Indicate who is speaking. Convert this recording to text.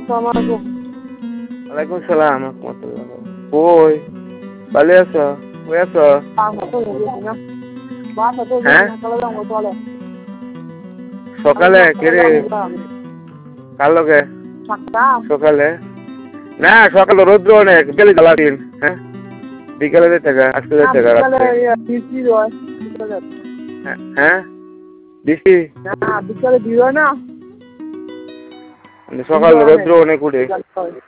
Speaker 1: ওয়ালাইকুম সালাম রহমতুল্লাহ। কই ভালো আছো? কই আছো? হ্যাঁ সকালে কেরে কার লগে সকালে না সকালে রৌদ্র অনেক বিকেলে জ্বালা দিন। হ্যাঁ বিকেলে যেতে আজকে যেতে হ্যাঁ বৃষ্টি
Speaker 2: বিকালে দিও না
Speaker 1: সকাল রৌদ্র অনেক উঠে